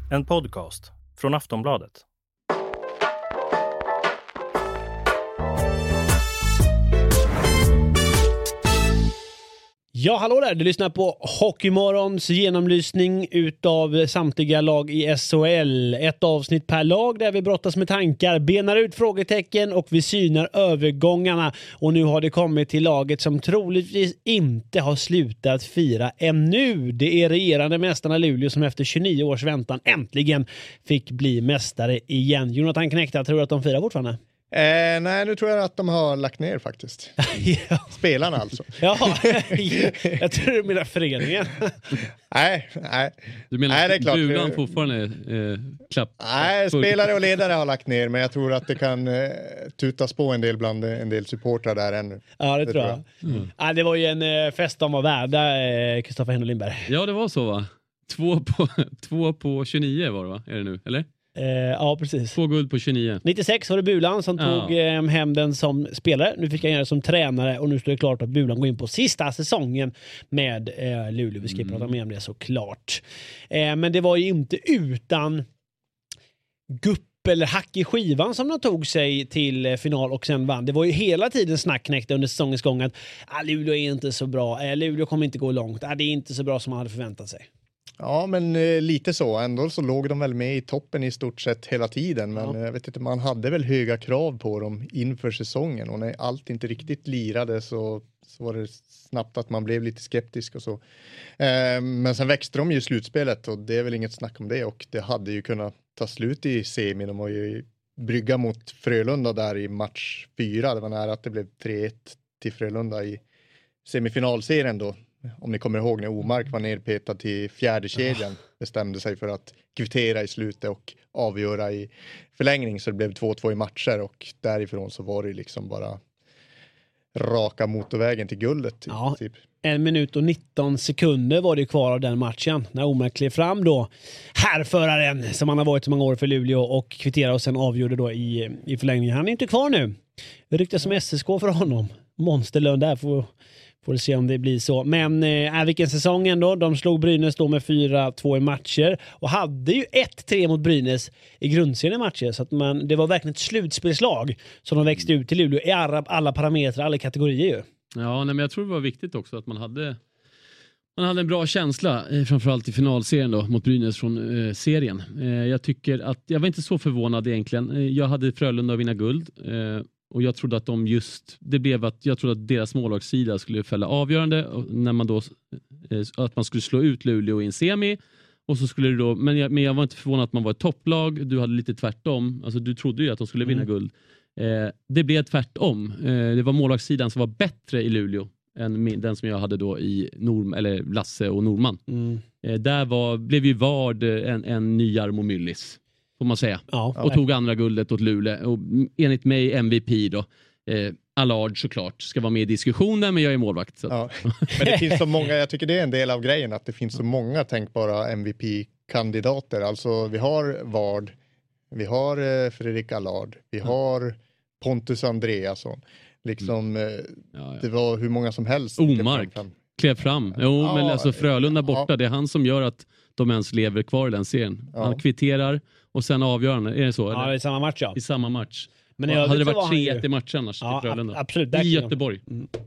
En podcast från Aftonbladet. Ja, hallå där. Du lyssnar på Hockeymorgons genomlysning utav samtliga lag i SHL. Ett avsnitt per lag där vi brottas med tankar, benar ut frågetecken och vi synar övergångarna. Och nu har det kommit till laget som troligtvis inte har slutat fira ännu. Det är regerande mästarna Luleå som efter 29 års väntan äntligen fick bli mästare igen. Jonathan Knekta, tror du att de firar fortfarande? Nej, nu tror jag att de har lagt ner faktiskt. Ja. Spelarna alltså. Ja, jag tror du menar föreningen. Nej. Du menar nej, det är att klart. Bulan fortfarande klapp? Nej, spelare och ledare har lagt ner, men jag tror att det kan tutas på en del bland en del supportrar där ännu. Ja, det tror jag. Ja, det var ju en fest de var värda, Kristoffer Henry Lindberg. Ja, det var så, va? 2 på 29 var det, va? Är det nu, eller? Ja, precis. 2 guld på 29. 96 var det Bulan som tog hem den som spelare. Nu fick han göra det som tränare och nu står det klart att Bulan går in på sista säsongen med Luleå. Vi ska prata mer om det såklart. Men det var ju inte utan gupp eller hack i skivan som de tog sig till final och sen vann. Det var ju hela tiden snackknäckt under säsongens gång att Luleå är inte så bra. Luleå kommer inte gå långt. Det är inte så bra som man hade förväntat sig. Ja, men lite så. Ändå så låg de väl med i toppen i stort sett hela tiden. Men jag vet inte, man hade väl höga krav på dem inför säsongen. Och när allt inte riktigt lirade så var det snabbt att man blev lite skeptisk och så. Men sen växte de ju i slutspelet och det är väl inget snack om det. Och det hade ju kunnat ta slut i semi. De var ju brygga mot Frölunda där i match 4. Det var nära att det blev 3-1 till Frölunda i semifinalserien då. Om ni kommer ihåg när Omark var nerpetad till fjärde kedjan, bestämde sig för att kvittera i slutet och avgöra i förlängning, så det blev 2-2 i matcher och därifrån så var det liksom bara raka motorvägen till guldet i princip. 1 minut och 19 sekunder var det kvar av den matchen när Omark klev fram då, härföraren som han har varit så många år för Luleå, och kvitterade och sen avgjorde då i förlängningen. Han är inte kvar nu. Det ryktas som SSK för honom. Monsterlön där, får se om det blir så. Men vilken säsong ändå. De slog Brynäs då med 4-2 i matcher och hade ju 1-3 mot Brynäs i grundserien i matcher. Så att det var verkligen ett slutspelslag som de växte ut till Luleå i alla parametrar, alla kategorier ju. Ja, men jag tror det var viktigt också att man hade en bra känsla, framförallt i finalserien då, mot Brynäs från serien. Jag tycker att, jag var inte så förvånad egentligen. Jag hade Frölunda att vinna guld. Och jag trodde att jag trodde att deras målvaktssida skulle fälla avgörande när man då, att man skulle slå ut Luleå i en semi, och så skulle det då, men jag var inte förvånad att man var ett topplag. Du hade lite tvärtom, alltså du trodde ju att de skulle vinna guld. Det blev tvärtom. Det var målvaktssidan som var bättre i Luleå än den som jag hade då i eller Lasse och Norman. Där blev ju Vard en ny Jarmo Myllys, får man säga. Och tog andra guldet åt Luleå. Och enligt mig MVP då. Allard såklart ska vara med i diskussionen, men jag är målvakt. Så. Ja. Men det finns så många, jag tycker det är en del av grejen, att det finns så många tänkbara MVP-kandidater. Alltså vi har Vard, vi har Fredrik Allard, vi har Pontus Andreasson. Liksom, det var hur många som helst. Omark klev fram. Men alltså Frölunda borta, det är han som gör att de ens lever kvar i den serien. Han kvitterar och sen avgör han. Är det så? Ja, i samma match, I samma match. Men hade det varit 3-1 i matchen annars till Frölunda? Absolut. I Göteborg.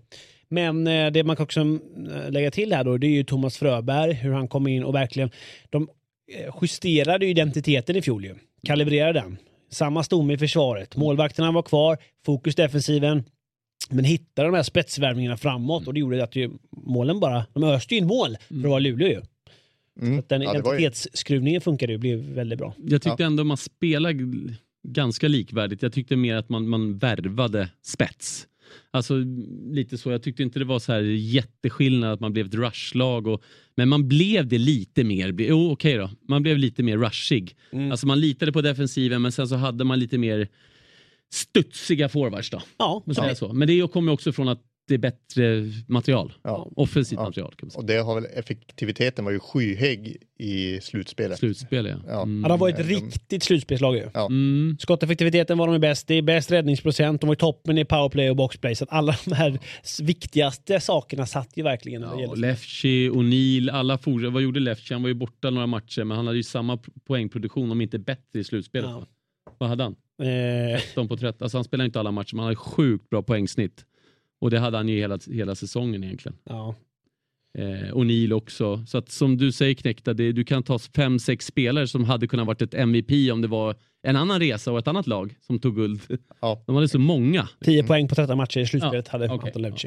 Men det man kan också lägga till här då, det är ju Thomas Fröberg, hur han kom in och verkligen, de justerade identiteten i fjol ju. Kalibrerade den. Samma stomme i försvaret. Målvakterna var kvar, fokus defensiven, men hittade de här spetsvärvningarna framåt, och det gjorde att målen bara, de öste in mål för att vara Luleå ju. Så att den identitetsskruvningen funkade ju, blev väldigt bra. Jag tyckte ändå man spelade ganska likvärdigt. Jag tyckte mer att man värvade spets. Alltså lite så. Jag tyckte inte det var så här jätteskillnad att man blev ett rushlag. Men man blev det lite mer. Okej då. Man blev lite mer rushig. Alltså man litade på defensiven, men sen så hade man lite mer studsiga forwards då. Ja. Så. Men det kommer också från att lite bättre material. Ja. Offensivt material kan man säga. Och det har väl, effektiviteten var ju skyhög i slutspelet. Slutspel, ja. Ja. Ja, de var ett riktigt slutspelslag ju. Ja. Skotteffektiviteten var de bäst. Det är bäst räddningsprocent. De var i toppen i powerplay och boxplay. Så att alla de här viktigaste sakerna satt ju verkligen. Ja, Lefchi, O'Neill, alla fortsatte. Vad gjorde Lefchi? Han var ju borta några matcher, men han hade ju samma poängproduktion, om inte bättre i slutspelet. Ja. Vad hade han? 13 på 13. Alltså han spelade inte alla matcher, men han hade sjukt bra poängsnitt. Och det hade han ju hela säsongen egentligen. Ja. O'Neill också. Så att som du säger, Knäckta, du kan ta 5-6 spelare som hade kunnat varit ett MVP om det var en annan resa och ett annat lag som tog guld. Ja. De hade så många. 10 poäng på 13 matcher i slutspelet hade okej. Anton Levci.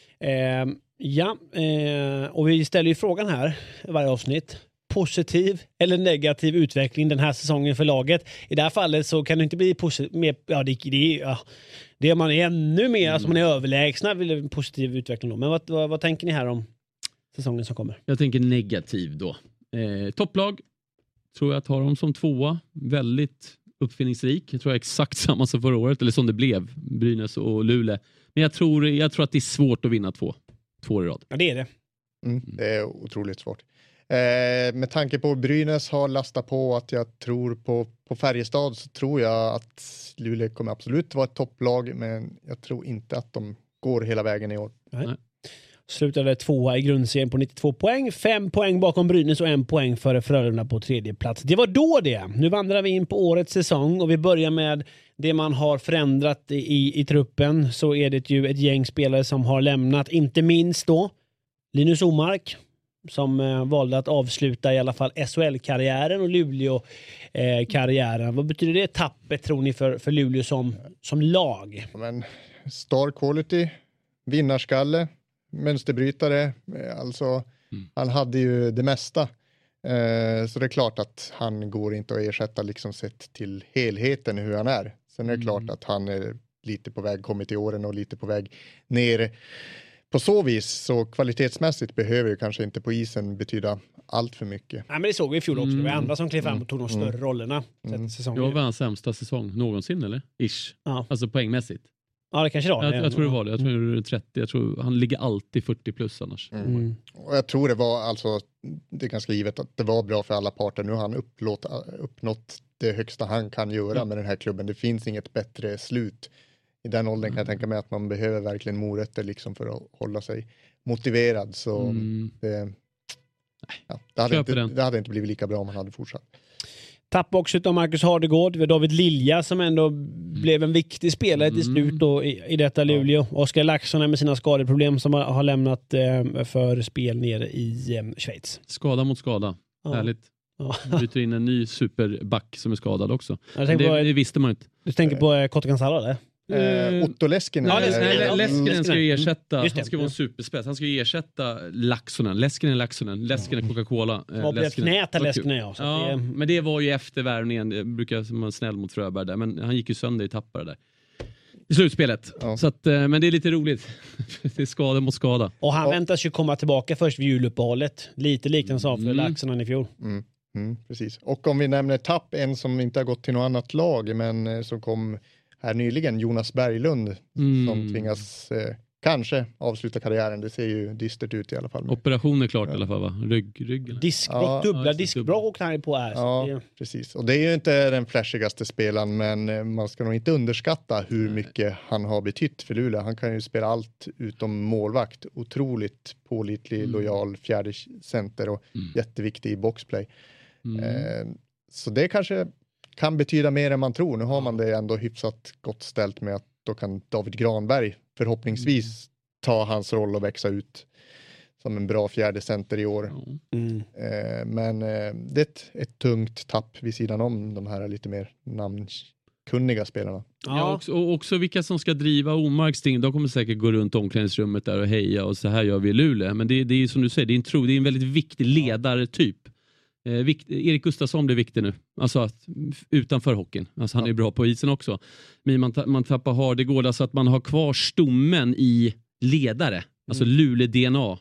Och vi ställer ju frågan här i varje avsnitt. Positiv eller negativ utveckling den här säsongen för laget. I det här fallet så kan det inte bli positiv. Det är man ännu mer, alltså man är överlägsna, vill en positiv utveckling då. Men vad tänker ni här om säsongen som kommer? Jag tänker negativ då. Topplag tror jag tar dem som 2. Väldigt uppfinningsrik. Jag tror exakt samma som förra året, eller som det blev, Brynäs och Luleå. Men jag tror att det är svårt att vinna 2 i rad. Ja, det är det. Det är otroligt svårt. Med tanke på Brynäs har lastat på att jag tror på Färjestad, så tror jag att Luleå kommer absolut vara ett topplag, men jag tror inte att de går hela vägen i år. Nej. Slutade 2 i grundserien på 92 poäng, 5 poäng bakom Brynäs och 1 poäng före Frölunda på 3:e plats. Det var då det. Nu vandrar vi in på årets säsong och vi börjar med det man har förändrat i truppen. Så är det ju ett gäng spelare som har lämnat, inte minst då Linus Omark, som valde att avsluta i alla fall SHL-karriären och Luleå-karriären. Vad betyder det tappet, tror ni, för Luleå som lag? Men star quality, vinnarskalle, mönsterbrytare, alltså han hade ju det mesta. Så det är klart att han går inte att ersätta liksom sett till helheten hur han är. Sen är det klart att han är lite på väg kommit i åren och lite på väg ner på så vis, så kvalitetsmässigt behöver ju kanske inte på isen betyda allt för mycket. Nej, men det såg vi i fjol också. Det var andra som klev fram och tog de större rollerna. Det var hans sämsta säsong någonsin, eller? Ish. Ja. Alltså poängmässigt. Ja, det kanske var det. Jag tror det var det. Jag tror det är 30. Jag tror han ligger alltid 40 plus annars. Och jag tror det var alltså, det är ganska givet att det var bra för alla parter. Nu har han uppnått det högsta han kan göra med den här klubben. Det finns inget bättre slut. I den åldern kan jag tänka mig att man behöver verkligen morötter liksom för att hålla sig motiverad. Så det hade inte blivit lika bra om han hade fortsatt. Tapp också av Marcus Hardegård. Vi har David Lilja som ändå blev en viktig spelare till slut då i detta Luleå. Oskar Laxson med sina skadeproblem som har lämnat för spel nere i Schweiz. Skada mot skada. Ja. Härligt. Ja. Byter in en ny superback som är skadad också. Det visste man inte. Du tänker på Kotka-Kansala, eller? Otto Leskinen. Ja, Leskinen ska ju ersätta. Han ska vara en superspets. Han ska ju ersätta Laxonen. Leskinen Coca-Cola. Var på knät Leskinen, ja. Ja, men det var ju efter värvningen. Jag brukar vara snäll mot Fröberg där. Men han gick ju sönder i tappare där. I slutspelet. Ja. Så att, men det är lite roligt. Det är skada mot skada. Och han väntas ju komma tillbaka först vid juluppehållet. Lite liknande som för Laxonen i fjol. Precis. Och om vi nämner tapp, en som inte har gått till något annat lag, men som kom här nyligen, Jonas Berglund, som tvingas kanske avsluta karriären. Det ser ju dystert ut i alla fall. Operation är klart i alla fall, va? Rygg. Diskbråck, dubbla diskbråck och knall på här. Ja, precis. Och det är ju inte den flashigaste spelaren, men man ska nog inte underskatta hur mycket han har betytt för Luleå. Han kan ju spela allt utom målvakt. Otroligt pålitlig, lojal fjärde center och jätteviktig i boxplay. Så det kanske kan betyda mer än man tror. Nu har man det ändå hyfsat gott ställt med att då kan David Granberg förhoppningsvis ta hans roll och växa ut som en bra fjärde center i år. Men det är ett tungt tapp vid sidan om de här lite mer namnkunniga spelarna. Ja, också vilka som ska driva Omarks ting. De kommer säkert gå runt omklädningsrummet där och heja och så här gör vi i Luleå. Men det är som du säger, det är en väldigt viktig ledartyp. Erik Gustafsson blir viktig nu. Alltså utanför hockeyn. Alltså han är bra på isen också. Men man tappar Hardegård, alltså att man har kvar stommen i ledare. Alltså Luleå-DNA.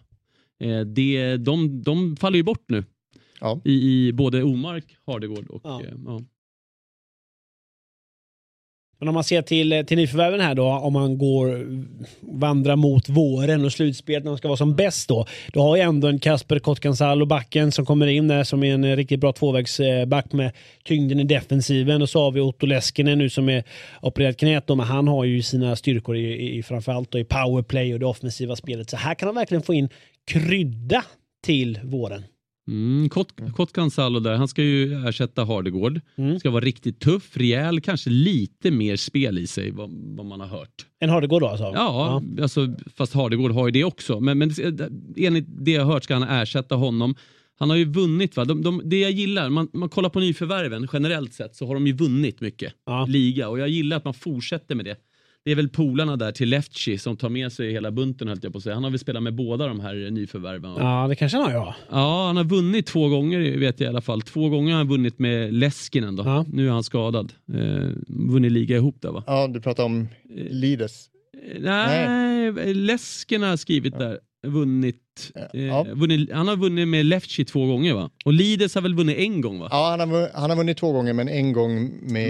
De faller ju bort nu. Ja. I både Omark, Hardegård och... Men om man ser till nyförvärven här då, om man vandrar mot våren och slutspelet när man ska vara som bäst då har ju ändå en Kasper Kotkansalo backen som kommer in där som är en riktigt bra tvåvägsback med tyngden i defensiven, och så har vi Otto Leskinen nu som är opererat knät då, men han har ju sina styrkor i framförallt då i powerplay och det offensiva spelet, så här kan han verkligen få in krydda till våren. Kotkansalo där, han ska ju ersätta Hardegård. Ska vara riktigt tuff, rejäl, kanske lite mer spel i sig vad man har hört. En Hardegård då alltså? Ja. Alltså, fast Hardegård har ju det också. Men enligt det jag har hört ska han ersätta honom. Han har ju vunnit, va? Det jag gillar, man kollar på nyförvärven generellt sett, så har de ju vunnit mycket liga, och jag gillar att man fortsätter med det. Det är väl polarna där till Lefty som tar med sig hela bunten, höll jag på att säga. Han har väl spelat med båda de här nyförvärven. Ja, det kanske han har, Ja, han har vunnit 2 gånger, vet jag i alla fall. 2 gånger har han vunnit med Leskinen då. Ja. Nu är han skadad. Vunnit liga ihop där, va? Ja, du pratar om Lides. Nej. Leskinen har skrivit där. Vunnit, han har vunnit med Lefty 2 gånger, va? Och Lides har väl vunnit 1 gång, va? Ja, han har vunnit 2 gånger, men 1 gång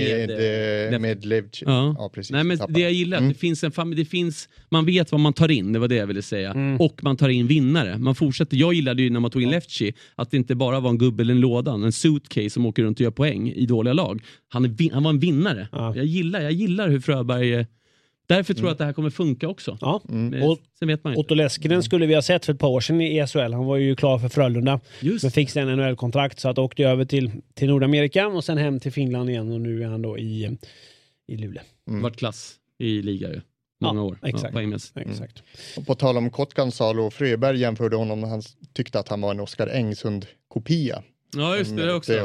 med Lefty. Ja, precis. Nej, men det jag gillar, det finns man vet vad man tar in, det var det jag ville säga. Och man tar in vinnare. Man fortsätter, jag gillade ju när man tog in Lefty att det inte bara var en gubbe eller en lådan, en suitcase som åker runt och gör poäng i dåliga lag. Han var en vinnare. Jag gillar hur Fröberg. Därför tror jag att det här kommer funka också. Ja. Sen vet man inte. Otto Leskinen skulle vi ha sett för ett par år sedan i SHL. Han var ju klar för Frölunda. Men fick sen en NHL-kontrakt, så att åkte över till Nordamerika och sen hem till Finland igen, och nu är han då i Luleå. Vart klass i liga ju. Många år. Exakt. Exakt. Och på tal om Kotkansalo och Fröberg jämförde honom när han tyckte att han var en Oskar Engsund-kopia. Ja, just det också.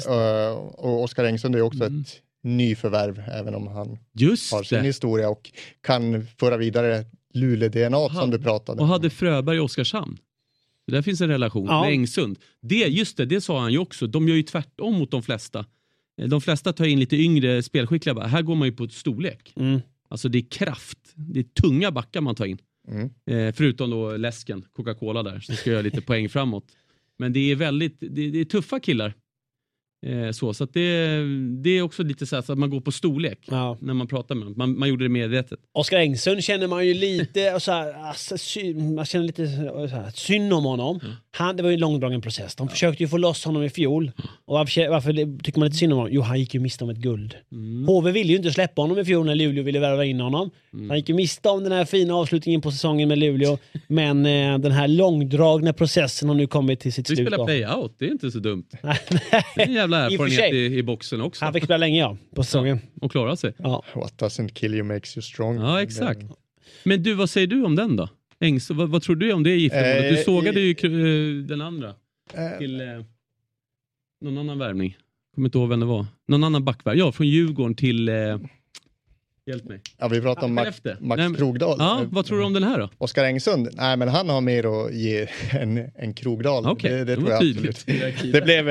Och Oskar Engsund är också ett nyförvärv, även om han har sin historia och kan föra vidare Luleå-DNA som du pratade om. Och hade Fröberg och Oskarshamn. Där finns en relation med Engsund. Det sa han ju också. De gör ju tvärtom mot de flesta. De flesta tar in lite yngre spelskickliga. Här går man ju på ett storlek. Alltså det är kraft. Det är tunga backar man tar in. Förutom då läsken, Coca-Cola där, som ska göra lite poäng framåt. Men det är det är tuffa killar. Så att det är också lite så att man går på storlek när man pratar med dem. Man gjorde det medvetet. Oskar Engsund känner man ju lite man känner lite synd om honom. Det var ju en långdragen process. De försökte ju få loss honom i fjol. Och varför tycker man inte synd om honom? Jo, han gick ju miste om ett guld. HV ville ju inte släppa honom i fjol när Luleå ville värva in honom. Han gick ju miste om den här fina avslutningen på säsongen med Luleå. Men den här långdragna processen har nu kommit till sitt slut. Du spelar play-out, det är inte så dumt. Det är en jävla erfarenhet i boxen också. Han fick spela länge på säsongen. Och klara sig. What doesn't kill you makes you strong. Ja, exakt. Men du, vad säger du om den då? Vad tror du om det giftermålet? Du sågade ju den andra till någon annan värvning. Kommer inte ihåg vem det var. Någon annan backvärv. Ja, från Djurgården till hjälp mig. Ja, vi pratar om Max Krogdal. Ja, vad tror du om den här då? Oskar Engsund? Nej, men han har mer att ge än Krogdal. Okay, det tror jag absolut. Det blev...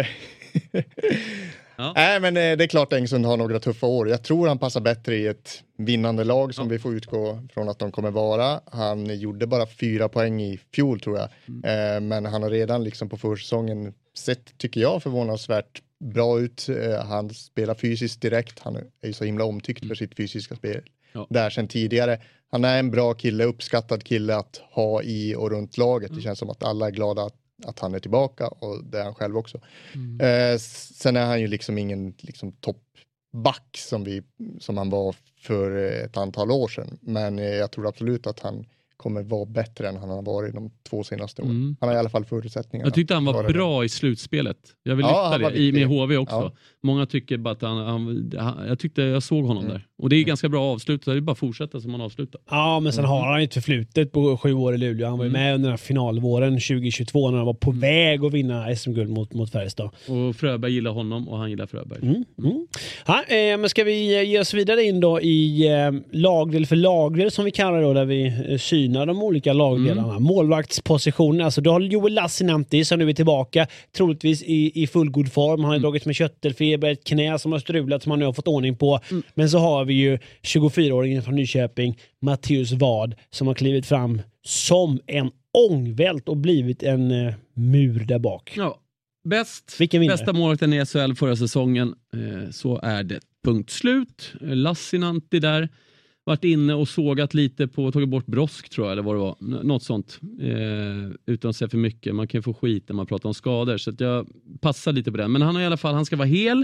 Nej, men det är klart Engsund har några tuffa år. Jag tror han passar bättre i ett vinnande lag som vi får utgå från att de kommer vara. Han gjorde bara 4 poäng i fjol, tror jag. Men han har redan liksom på försäsongen sett, tycker jag, förvånansvärt bra ut. Han spelar fysiskt direkt. Han är ju så himla omtyckt för sitt fysiska spel. Där sedan tidigare. Han är en bra kille, uppskattad kille att ha i och runt laget. Det känns som att alla är glada att han är tillbaka, och det är han själv också. Sen är han ju liksom ingen liksom toppback som han var för ett antal år sedan. Men jag tror absolut att han kommer vara bättre än han har varit de 2 senaste åren. Han har i alla fall förutsättningarna. Jag tyckte han var bra i slutspelet. Jag vill lyfta det med HV också. Ja. Många tycker bara att jag tyckte jag såg honom där. Och det är ganska bra avslut. Det är bara att fortsätta som man avslutar. Ja, men sen har han ett förflutet på 7 år i Luleå. Han var ju med under den här finalvåren 2022 när han var på väg att vinna SM-guld mot Färjestad. Och Fröberg gillar honom och han gillar Fröberg. Ja, men ska vi ge oss vidare in då i lagdel för lagdel som vi kallar det då, där vi synar de olika lagdelarna. Målvaktspositionen, alltså då har Joel Lassinantti som nu är tillbaka, troligtvis i fullgod form. Han har dragit med köttelfeber, ett knä som har strulat som han nu har fått ordning på. Men så har vi ju 24-åringen från Nyköping, Mattias Ward, som har klivit fram som en ångvält och blivit en mur där bak. Ja, bästa målet i SHL förra säsongen, så är det. punkt slut. Lassinantti där varit inne och sågat lite på, tagit bort Brosk tror jag, eller vad det var. Något sånt. Utan att säga för mycket. Man kan få skit när man pratar om skador. Så att jag passar lite på det. Men han har i alla fall, han ska vara hel.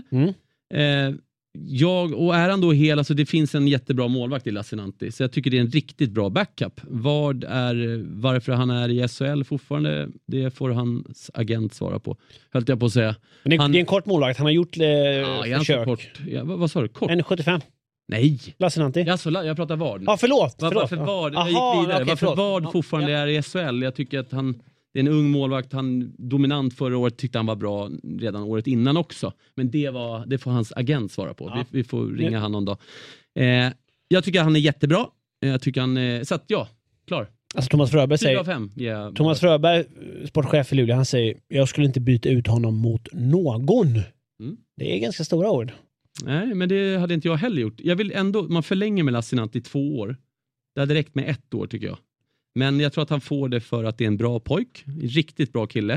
Och är han då hel, alltså det finns en jättebra målvakt i Lassinantti. Så jag tycker det är en riktigt bra backup. Varför han är i SHL fortfarande, det får hans agent svara på. Höll jag på att säga. Men det är en kort målvakt, han har gjort försök. Kort. Ja, vad sa du? Kort? 1,75. Nej. Lassinantti. Jag pratar Vard. Ja, förlåt. Varför Vard? Jag gick vidare. Okay, varför Vard fortfarande är i SHL? Jag tycker att det är en ung målvakt. Han dominant förra året, tyckte han var bra redan året innan också. Men det får hans agent svara på. Ja. Vi får ringa han någon dag. Jag tycker han är jättebra. Jag tycker han så att klar. Alltså Thomas Fröberg säger 4-5. Yeah. Thomas Fröberg, sportchef i Luleå, han säger jag skulle inte byta ut honom mot någon. Det är ganska stora ord. Nej, men det hade inte jag heller gjort. Jag vill ändå, man förlänger med Lassinantti 2 år. Det hade räckt med 1 år tycker jag. Men jag tror att han får det för att det är en bra pojk. En riktigt bra kille.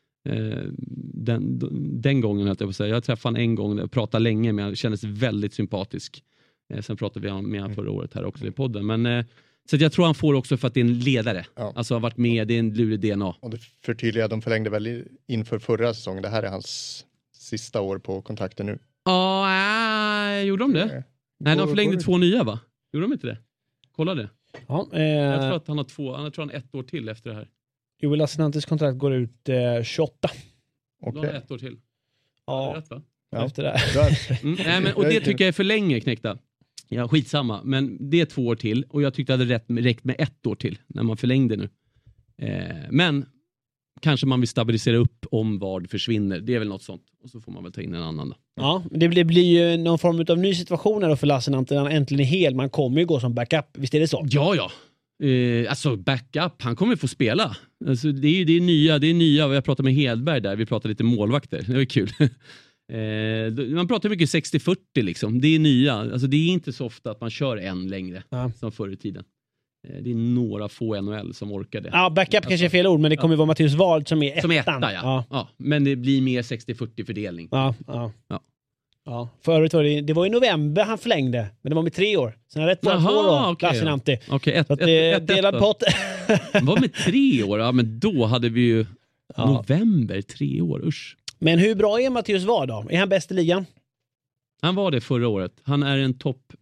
Den gången jag på säga. Jag träffade han en gång och pratade länge med han. Kändes väldigt sympatisk. Sen pratade vi med han förra året här också i podden. Men, så att jag tror han får också för att det är en ledare. Ja. Alltså har varit med, det är en lurig DNA. Och det förtydliga, de förlängde väl inför förra säsongen. Det här är hans sista år på kontrakten nu. Ja, gjorde de det? Nej, de förlängde 2 nya va? Gjorde de inte det? Kolla det. Ja, jag tror att han har 2, jag tror han 1 år till efter det här. Joel Lassinanttis kontrakt går ut 28. Okej. Då har 1 år till. Ja, rätt, va? Ja. Efter det. Nej, men, och det tycker jag är för länge, knäckta. Ja, skitsamma. Men det är 2 år till. Och jag tyckte att det hade räckt med 1 år till när man förlängde nu. Men kanske man vill stabilisera upp om Vard försvinner. Det är väl något sånt. Och så får man väl ta in en annan då. Ja, det blir ju någon form av ny situation då för Lassinantti när han äntligen är hel. Man kommer ju gå som backup. Visst är det så? Ja. Alltså backup, han kommer få spela. Alltså, det är nya. Jag pratade med Hedberg där. Vi pratade lite målvakter. Det var kul. Man pratar mycket 60-40 liksom. Det är nya. Alltså, det är inte så ofta att man kör en längre som förr i tiden. Det är några få NHL som orkar det. Ja, backup kanske är fel ord, men det kommer vara Mattias Ward som är ettan. Som är etta, ja. Men det blir mer 60-40 fördelning. Ja. Förut var det var i november han förlängde, men det var med 3 år. Sen är det 2 år då, Lassinantti. Okej, delad pott. Var med 3 år? Ja, men då hade vi ju november, 3 år, usch. Men hur bra är Mattias Ward då? Är han bäst i ligan? Han var det förra året. Han är en topp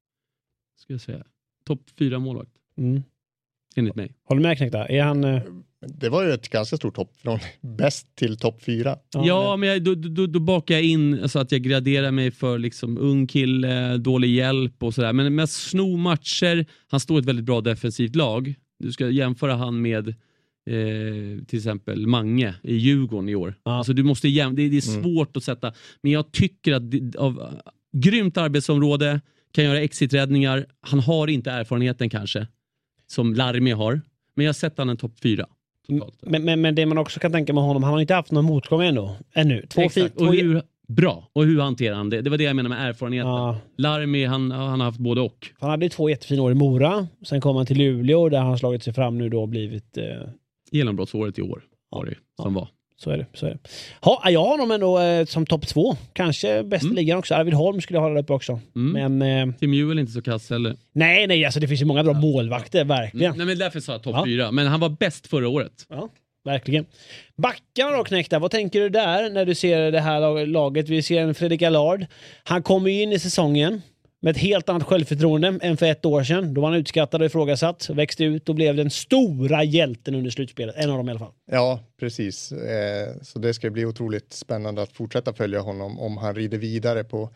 4 målvakt. Enligt mig. Håller med, knäckta? Är han... Det var ju ett ganska stort hopp från bäst till topp 4. Ja, men då bakar jag in alltså att jag graderar mig för liksom ung kille, dålig hjälp och sådär. Men med sno matcher, han står ett väldigt bra defensivt lag. Du ska jämföra han med till exempel Mange i Djurgården i år. Alltså du måste det är svårt att sätta. Men jag tycker att av grymt arbetsområde, kan göra exiträddningar. Han har inte erfarenheten kanske som Larmi har. Men jag sätter han en topp 4. Men det man också kan tänka med honom, han har inte haft någon motgång ännu. Och hur hanterar han det? Det var det jag menar med erfarenheten. Larmi, han har haft både och. Han hade 2 jättefina år i Mora. Sen kom han till Luleå där han slagit sig fram nu då och blivit... Genombrottsåret i år var det som var. Så är det. Ja, jag har honom ändå som topp 2. Kanske bäst i ligan också. Arvid Holm skulle jag hålla upp också. Men, Tim Juel inte så kass heller. Nej, alltså det finns ju många bra målvakter, verkligen. Nej, men därför sa jag topp 4. Men han var bäst förra året. Ja, verkligen. Backarna då, knäckta. Vad tänker du där när du ser det här laget? Vi ser en Fredrik Allard. Han kommer ju in i säsongen med ett helt annat självförtroende än för 1 år sedan. Då var han utskattad och ifrågasatt, växte ut och blev den stora hjälten under slutspelet. En av dem i alla fall. Ja, precis. Så det ska bli otroligt spännande att fortsätta följa honom om han rider vidare på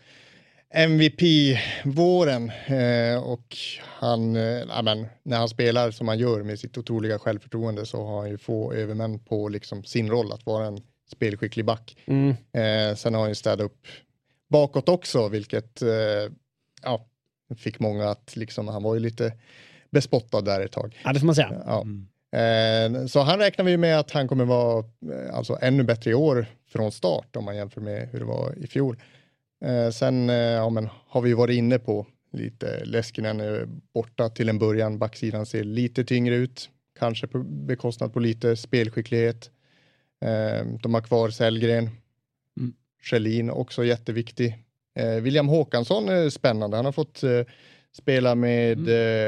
MVP-våren. Och han, när han spelar som han gör med sitt otroliga självförtroende så har han ju få övermän på liksom sin roll att vara en spelskicklig back. Sen har han ju städat upp bakåt också, vilket... fick många att liksom, han var ju lite bespottad där ett tag. Ja, det får man säga. Ja. Så han räknar vi med att han kommer vara alltså ännu bättre i år från start om man jämför med hur det var i fjol. Sen har vi varit inne på lite Leskinen är borta till en början. Backsidan ser lite tyngre ut. Kanske på bekostnad på lite spelskicklighet. De har kvar Sellgren. Schelin också jätteviktig. William Håkansson är spännande. Han har fått spela med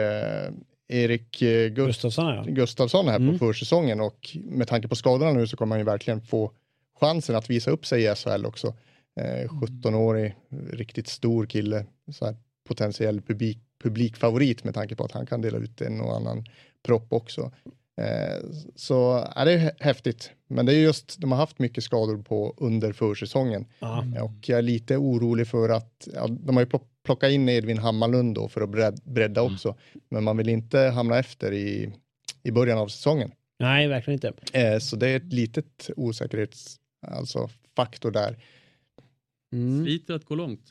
Erik Gustafsson här på försäsongen, och med tanke på skadorna nu så kommer han ju verkligen få chansen att visa upp sig i SHL också. 17-årig, riktigt stor kille, så här potentiell publikfavorit med tanke på att han kan dela ut en och annan propp också. Så det är häftigt. Men det är just, de har haft mycket skador på under försäsongen. Och jag är lite orolig för att de har ju plockat in Edvin Hammarlund då för att bredda också. Men man vill inte hamna efter i början av säsongen. Nej, verkligen inte. Så det är ett litet faktor där. Sliter att gå långt.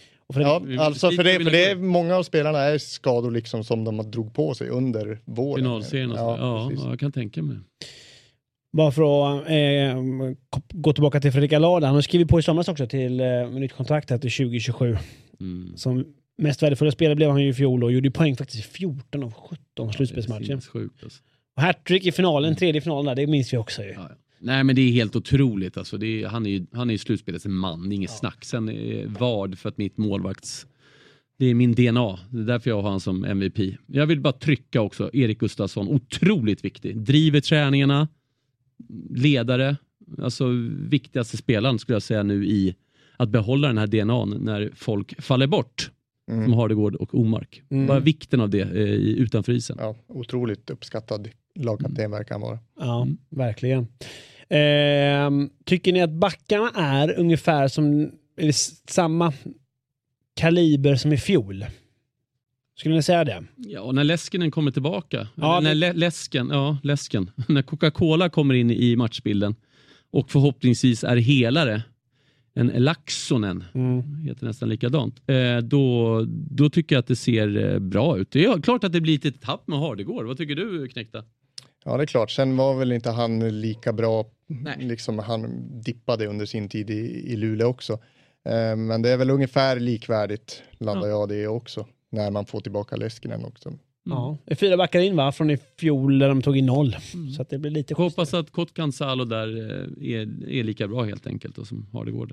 För det är många av spelarna är skador liksom som de har drog på sig under våren. Finalserien. Ja, jag kan tänka mig. Bara för att gå tillbaka till Fredrik Allard. Han har skrivit på i somras också till nytt kontrakt här till 2027. Som mest värdefulla spelare blev han ju i fjol och gjorde poäng faktiskt i 14 av 17 slutspelsmatcher. Sjukt alltså. Och hattrick i finalen, tredje finalen där, det minns vi också ju. Ja. Nej, men det är helt otroligt alltså. Han är ju slutspelets man, inget snack. Sen Vard för att mitt målvakts, det är min DNA. Det är därför jag har han som MVP. Jag vill bara trycka också Erik Gustafsson, otroligt viktig. Driver träningarna, ledare, alltså viktigaste spelaren skulle jag säga nu i att behålla den här DNAn när folk faller bort. Som Hardegård och Omark. Bara vikten av det utanför isen. Ja, otroligt uppskattad lagkapten verkar han vara. Ja, verkligen. Tycker ni att backarna är ungefär som samma kaliber som i fjol? Skulle ni säga det? Ja, när Leskinen kommer tillbaka. Ja, Läsken. När Coca-Cola kommer in i matchbilden och förhoppningsvis är helare en Laxonen, heter nästan likadant. Då tycker jag att det ser bra ut. Det är klart att det blir ett tapp med Hardegård. Vad tycker du, Knäckta? Ja, det är klart. Sen var väl inte han lika bra. Liksom, han dippade under sin tid i Luleå också. Men det är väl ungefär likvärdigt, landar jag det också. När man får tillbaka Leskinen också. Ja, det är 4 backar in va? Från i fjol där de tog in 0. Så att det blir lite schysst. Hoppas att Kotkan Salo där är lika bra helt enkelt och som har det går där.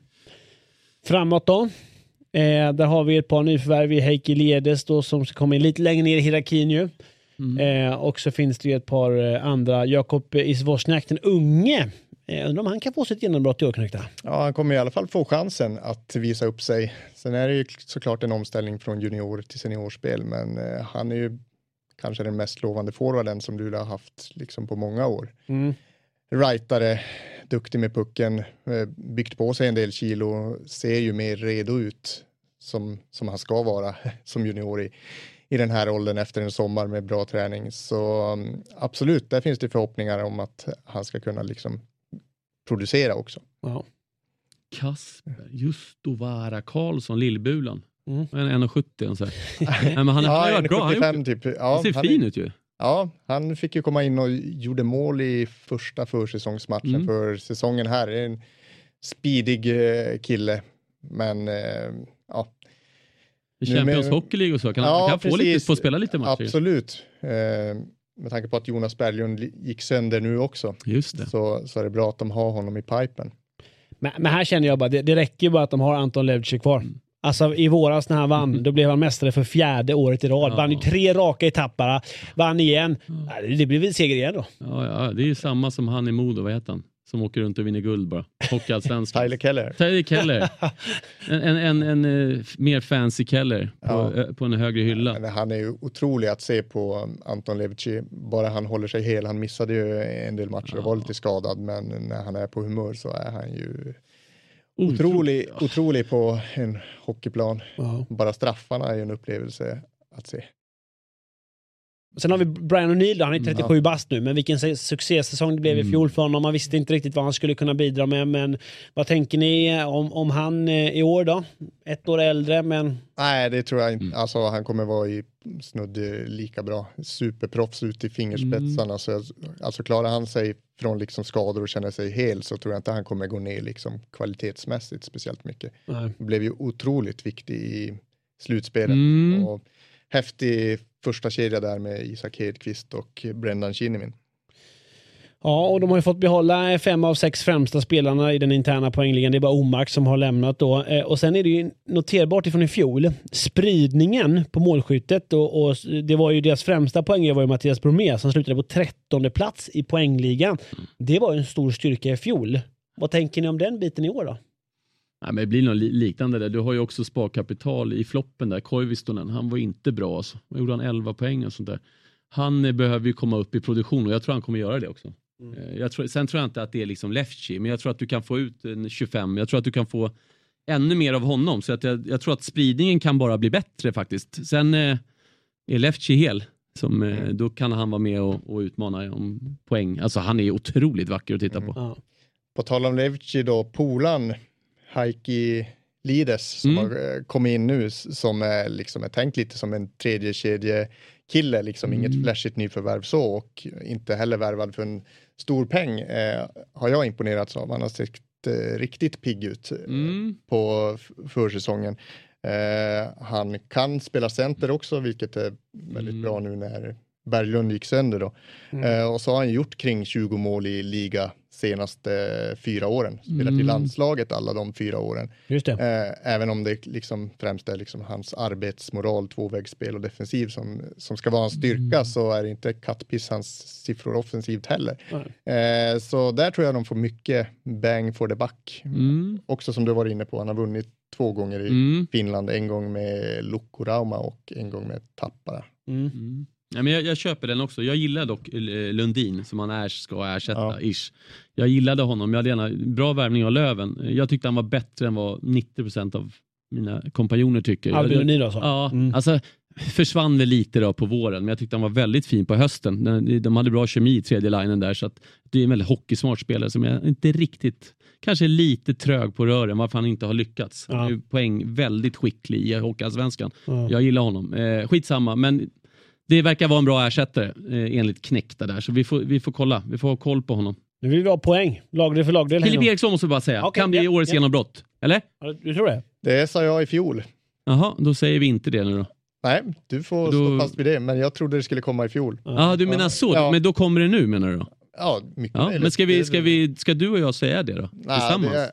Framåt då. Där har vi ett par nyförvärv i Heikki Ledes då, som ska komma in lite längre ner i hierarkin ju. Och så finns det ju ett par andra. Jakob Isvosniak, den unge. Undrar om han kan få sitt genombrott i år, Knäckta. Ja, han kommer i alla fall få chansen att visa upp sig. Sen är det ju såklart en omställning från junior till seniorspel, men han är ju kanske den mest lovande forwarden som du har haft liksom på många år. Rightare, duktig med pucken, byggt på sig en del kilo, ser ju mer redo ut som han ska vara som junior i den här åldern efter en sommar med bra träning. Så absolut, där finns det förhoppningar om att han ska kunna liksom producera också. Ja. Kasper, Justovara Karlsson, Lillbulan. 1,70 så. Nej, men han har varit bra. Han typ. Han ser fin ut ju. Ja, han fick ju komma in och gjorde mål i första försäsongsmatchen för säsongen här. Det är en speedig kille, men ja. Champions Hockey League och så. Kan han få lite få spela lite matcher? Absolut. Med tanke på att Jonas Berglund gick sönder nu också. Just det. Så är det bra att de har honom i pipen. Men här känner jag bara, det räcker ju bara att de har Anton Levcik kvar. Alltså i våras när han vann, då blev han mästare för 4:e året i rad. Vann ju 3 raka etappar. Vann igen. Det blir väl seger igen då. Ja, det är ju samma som han i Modo, vad heter han? Som åker runt och vinner guld bara. Hockeyallsvenskan. Tyler Keller. En mer fancy Keller på en högre hylla. Men han är ju otrolig att se på Anton Levcik. Bara han håller sig hel. Han missade ju en del matcher och var lite skadad. Men när han är på humör så är han ju otrolig på en hockeyplan. Bara straffarna är ju en upplevelse att se. Sen har vi Brian O'Neill, han är 37 bast nu, men vilken succésäsong det blev i fjol för honom. Man visste inte riktigt vad han skulle kunna bidra med, men vad tänker ni om han i år då? 1 år äldre, men... Nej, det tror jag inte. Alltså, han kommer vara i snudd lika bra. Superproffs ut i fingerspetsarna. Alltså klarar han sig från liksom skador och känner sig hel, så tror jag inte han kommer gå ner liksom kvalitetsmässigt speciellt mycket. Han blev ju otroligt viktig i slutspelet. Och häftig första kedja där med Isak Hedqvist och Brendan Kinnamin. Ja, och de har ju fått behålla 5 av 6 främsta spelarna i den interna poängligan. Det är bara Omark som har lämnat då. Och sen är det ju noterbart ifrån i fjol. Spridningen på målskyttet och det var ju deras främsta poängare var ju Mattias Bromé som slutade på 13:e plats i poängligan. Det var ju en stor styrka i fjol. Vad tänker ni om den biten i år då? Nej, men det blir något liknande där. Du har ju också sparkapital i floppen där. Koivistonen, han var inte bra alltså. Han gjorde 11 poäng och sånt där. Han behöver ju komma upp i produktion och jag tror han kommer göra det också. Sen tror jag inte att det är liksom Lefty, men jag tror att du kan få ut en 25. Jag tror att du kan få ännu mer av honom. Så att jag tror att spridningen kan bara bli bättre faktiskt. Sen är Lefty hel. Då kan han vara med och utmana om poäng. Alltså han är otroligt vacker att titta på. På tal om Lefty då, Polan, Heikki Lides som har kommit in nu som är tänkt lite som en tredje kedje kille, liksom inget flashigt nyförvärv så och inte heller värvad för en stor peng har jag imponerats av. Han har sett riktigt pigg ut på försäsongen. Han kan spela center också, vilket är väldigt bra nu när Berglund gick sönder då. Och så har han gjort kring 20 mål i liga senaste 4 åren. Spelat i landslaget alla de 4 åren. Just det. Även om det liksom främst är liksom hans arbetsmoral, tvåvägsspel och defensiv som ska vara hans styrka så är det inte kattpiss hans siffror offensivt heller. Så där tror jag de får mycket bang for the buck. Också som du var inne på, han har vunnit 2 gånger i Finland. En gång med Lukkorauma och en gång med Tappara. Ja, men jag köper den också. Jag gillar dock Lundin som han ska ersätta. Ish. Jag gillade honom. Jag hade gärna bra värvning av Löven. Jag tyckte han var bättre än vad 90% av mina kompanjoner tycker. Albin Lundin alltså? Ja, alltså försvann väl lite då på våren. Men jag tyckte han var väldigt fin på hösten. De hade bra kemi i tredje linjen där. Så att det är en väldigt hockeysmart spelare som jag inte riktigt... Kanske lite trög på rören varför han inte har lyckats. Han är poäng väldigt skicklig i Hockeyallsvenskan. Jag gillar honom. Skitsamma, men... Det verkar vara en bra ersättare enligt Knäckta där. Så vi får kolla. Vi får ha koll på honom. Nu vill vi ha poäng. Lagdel för lagdel. Filip Eriksson måste bara säga. Okay, kan bli årets genombrott. Eller? Du tror det? Det sa jag i fjol. Jaha, då säger vi inte det nu då. Nej, du får stå fast vid det. Men jag trodde det skulle komma i fjol. Ja, du menar så. Ja. Men då kommer det nu menar du då? Ja, mycket möjligt. Men ska du och jag säga det då? Tillsammans?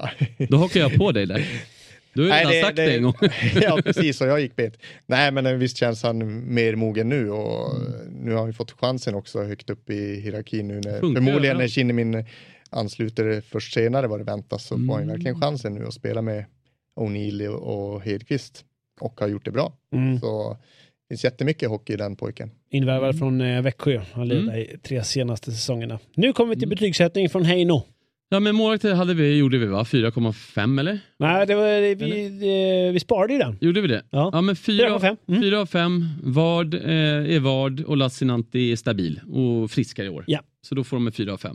Då hakar jag på dig där. Du har redan sagt det en gång. Ja, precis. Och jag gick bet. Nej, men visst känns han mer mogen nu. Och nu har vi fått chansen också högt upp i hierarkin nu. Förmodligen när Kinnemin ansluter först senare vad det väntas så får han verkligen chansen nu att spela med O'Neill och Hedqvist. Och har gjort det bra. Så det finns jättemycket hockey i den pojken. Invärvad från Växjö. Han ledde i 3 senaste säsongerna. Nu kommer vi till betygssättning från Heino. Ja, men målet gjorde vi va? 4,5 eller? Nej, det var, vi sparade ju den. Gjorde vi det? Ja, men 4 av 5. Vard är Vard och Lassinantti är stabil och friskare i år. Ja. Så då får de 4 av 5.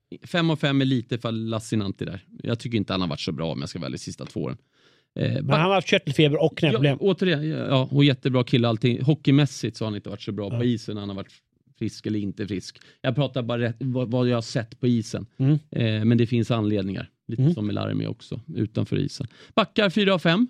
5 av 5 är lite för Lassinantti där. Jag tycker inte han har varit så bra om jag ska välja de sista 2 åren. Men han har haft körtelfeber och knäproblem. Ja, återigen, och jättebra kille allting. Hockeymässigt så har han inte varit så bra på isen. Han har varit frisk eller inte frisk. Jag pratar bara vad jag har sett på isen. Men det finns anledningar. Lite som med Larmi också. Utanför isen. Backar 4 av 5.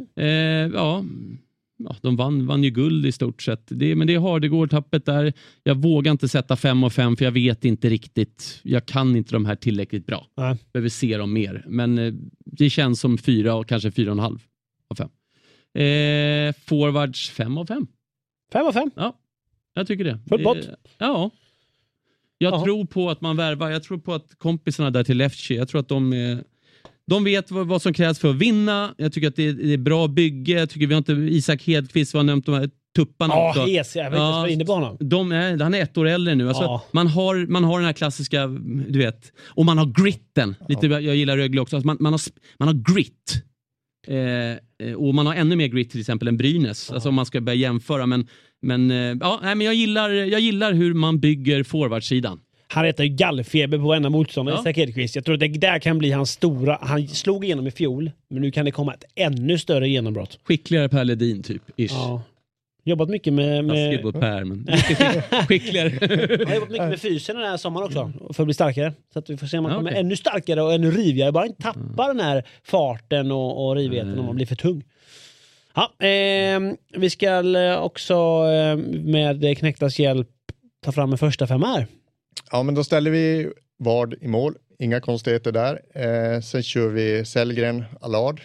De vann ju guld i stort sett. Men det har det går tappet där. Jag vågar inte sätta 5 av 5 för jag vet inte riktigt. Jag kan inte de här tillräckligt bra. Behöver se dem mer. Men det känns som 4 och kanske 4,5 av 5. Forwards 5 av 5. 5 av 5? Ja. Jag tycker det. Fullt bort? Ja. Jag tror på att man värvar. Jag tror på att kompisarna där till Lefty. Jag tror att de vet vad som krävs för att vinna. Jag tycker att det är bra bygge. Jag tycker vi har inte Isak Hedqvist var nämnt de här tupparna också. Jag vet inte vad inne på honom. Han är 1 år äldre nu. Alltså, man har den här klassiska, du vet. Och man har gritten. Lite, jag gillar Rögle också. Alltså, man har grit. Och man har ännu mer grit till exempel än Brynäs. Alltså om man ska börja jämföra. Men jag gillar hur man bygger forwardsidan. Han heter ju gallfeber på varenda motståndare, Isak Hedqvist. Jag tror att det där kan bli hans stora... Han slog igenom i fjol, men nu kan det komma ett ännu större genombrott. Skickligare Per Ledin, typ. Ish. Ja. Jobbat mycket med... Per, men skickligare. Han har jobbat mycket med fysen den här sommaren också, för att bli starkare. Så att vi får se om man kommer ännu starkare och ännu rivigare. Bara inte tappa den här farten och rivigheten om man blir för tung. Ja, vi ska också med Knäcktas hjälp ta fram en första 5 här. Ja, men då ställer vi Ward i mål. Inga konstigheter där. Sen kör vi Sellgren, Allard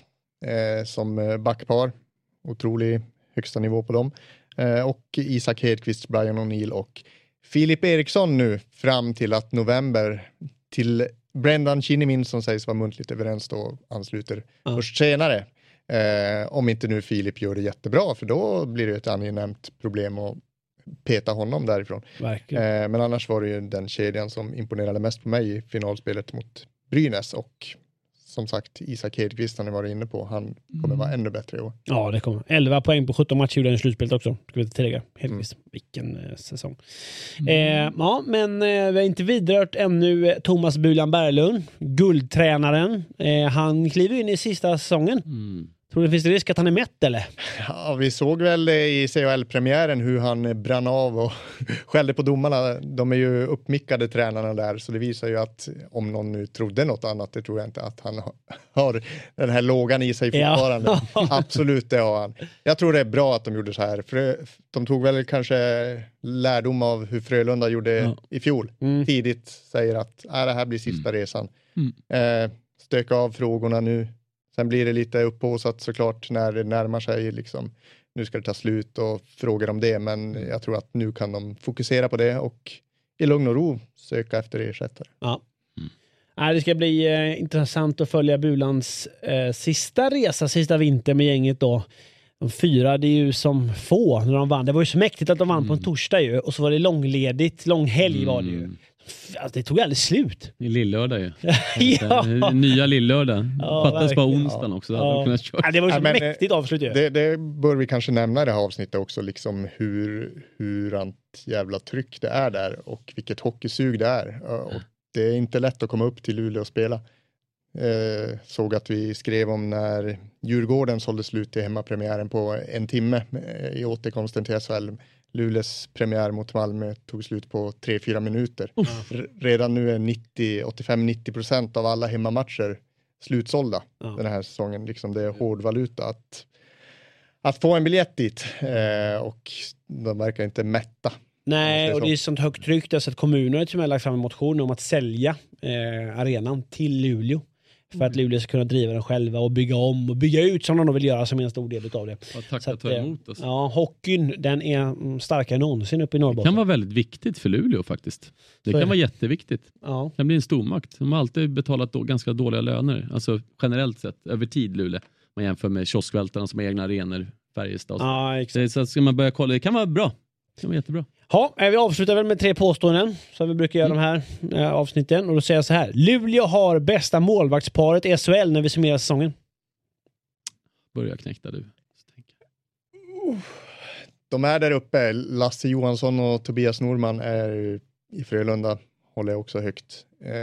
som backpar. Otrolig högsta nivå på dem. Och Isak Hedqvist, Brian O'Neill och Filip Eriksson nu fram till att november till Brendan Kinnimin som sägs vara muntligt överens då ansluter först senare. Om inte nu Filip gör det jättebra, för då blir det ett angenämt problem att peta honom därifrån. Men annars var det ju den kedjan som imponerade mest på mig i finalspelet mot Brynäs, och som sagt Isak Hedqvist, han har varit inne på, han kommer vara ännu bättre i år. Ja, det kommer. 11 poäng på 17 matcher gjorde han i slutspelet också. Ska vi tillägga. Hedqvist. Vilken säsong. Ja, men vi har inte vidrört ännu Thomas Bulan Berglund, guldtränaren. Han kliver in i sista säsongen. Tror du det finns risk att han är mätt eller? Ja, vi såg väl i CHL-premiären hur han brann av och skällde på domarna. De är ju uppmickade tränarna där, så det visar ju att om någon nu trodde något annat, det tror jag inte, att han har den här lågan i sig fortfarande. Ja. Absolut, det har han. Jag tror det är bra att de gjorde så här, för de tog väl kanske lärdom av hur Frölunda gjorde i fjol. Tidigt säger att det här blir sista resan. Stöka av frågorna nu. Sen blir det lite upphaussat såklart när det närmar sig liksom, nu ska det ta slut och frågor om det, men jag tror att nu kan de fokusera på det och i lugn och ro söka efter ersättare. Ja. Det ska bli intressant att följa Bulans sista resa, sista vinter med gänget då. De firade ju som få när de vann. Det var ju så mäktigt att de vann på en torsdag ju, och så var det långledigt, lång helg var det ju. Alltså, det tog aldrig slut. I lillördag ju. Nya lillördag. Fattas bara onsdagen också. Det var ju så mäktigt avslut ju. Det bör vi kanske nämna i det här avsnittet också. Liksom hur jävla tryck det är där. Och vilket hockeysug det är. Och det är inte lätt att komma upp till Luleå och spela. Såg att vi skrev om när Djurgården sålde slut till hemmapremiären på 1 timme i återkomsten till SHL. Luleås premiär mot Malmö tog slut på 3-4 minuter. Redan nu är 85-90% av alla hemmamatcher slutsålda den här säsongen. Liksom det är hårdvaluta att få en biljett dit. Och de verkar inte mätta. Nej, och det är sånt högt tryck. Att kommuner har lagt fram en motion om att sälja arenan till Luleå. För att Luleå ska kunna driva den själva och bygga om och bygga ut som de vill göra som en stor del av det. Tack för att ta emot oss. Ja, hockeyn, den är starkare än någonsin uppe i Norrbotten. Det kan vara väldigt viktigt för Luleå faktiskt. Det kan vara jätteviktigt. Ja. Det kan bli en stormakt. De har alltid betalat ganska dåliga löner. Alltså generellt sett, över tid Luleå. Man jämför med kioskvältarna som har egna arenor, Färjestad. Ja, exakt. Så ska man börja kolla, det kan vara bra. Det kan vara jättebra. Ja, vi avslutar väl med 3 påståenden som vi brukar göra de här avsnitten. Och då säger jag så här. Luleå har bästa målvaktsparet i SHL när vi summerar säsongen. Börja knäcka du. De är där uppe. Lasse Johansson och Tobias Norman är i Frölunda. Håller jag också högt.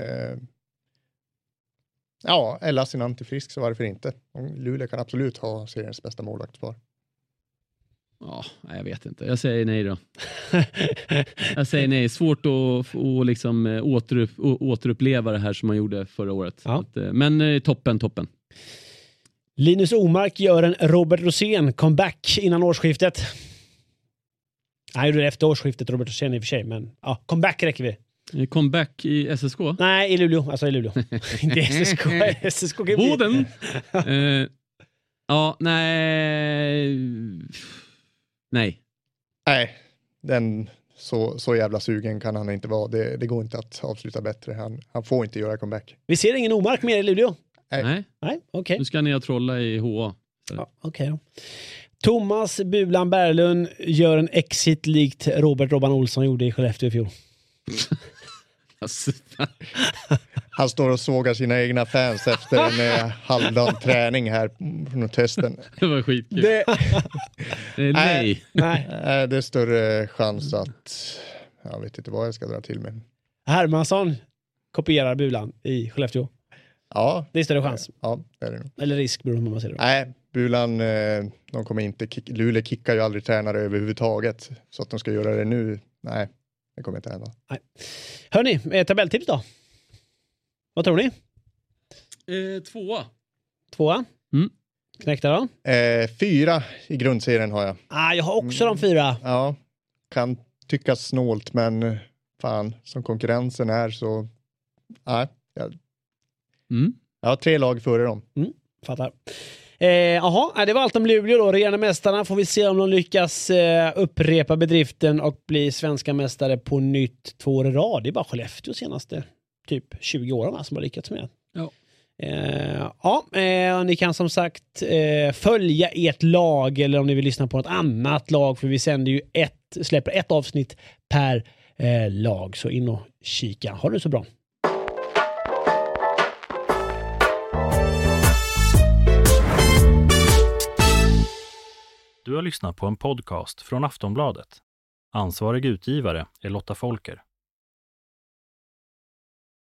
Är Lassinantti frisk så varför inte? Luleå kan absolut ha seriens bästa målvaktspar. Ja, jag vet inte. Jag säger nej då. Jag säger nej. Svårt att liksom återuppleva det här som man gjorde förra året. Ja. Men toppen. Linus Omark gör en Robert Rosén comeback innan årsskiftet. Nej, det är efter årsskiftet Robert Rosén i och för sig. Men comeback räcker vi. Comeback i SSK? Nej, i Luleå. Alltså i Luleå. Inte SSK. SSK kan bli... Boden? Nej. Nej, så jävla sugen kan han inte vara. Det går inte att avsluta bättre. Han får inte göra comeback. Vi ser ingen Omark mer i Luleå? Nej, okej. Nu ska ni trolla i HA. Okej då. Thomas Bulan Berglund gör en exit likt Robban Olsson gjorde i Skellefteå i fjol. Han står och sågar sina egna fans efter en halvdag träning här från hösten. Det var skitkul. Nej. Det är större chans att jag vet inte vad jag ska dra till med. Hermansson kopierar Bulan i Skellefteå. Ja. Det är större chans. Ja, det är det nog. Eller risk beror på hur man ser det. Nej, Bulan, de kommer inte Luleå kickar ju aldrig tränare överhuvudtaget. Så att de ska göra det nu, nej. Det kommer inte hända. Nej. Hörni, tabelltips då? Vad tror ni? 2. Knäckta då? 4 i grundserien har jag. Jag har också de 4. Ja, kan tyckas snålt, men fan, som konkurrensen är så, nej. Jag har 3 lag före dem. Fattar. Det var allt om Luleå då. Regerande mästarna, får vi se om de lyckas upprepa bedriften och bli svenska mästare på nytt 2 år i rad. Det är bara Skellefteå senaste typ 20 åren som har lyckats med. Ni kan som sagt följa ert lag, eller om ni vill lyssna på något annat lag, för vi sänder ju släpper ett avsnitt per lag, så in och kika. Ha det så bra. Du har lyssnat på en podcast från Aftonbladet. Ansvarig utgivare är Lotta Folker.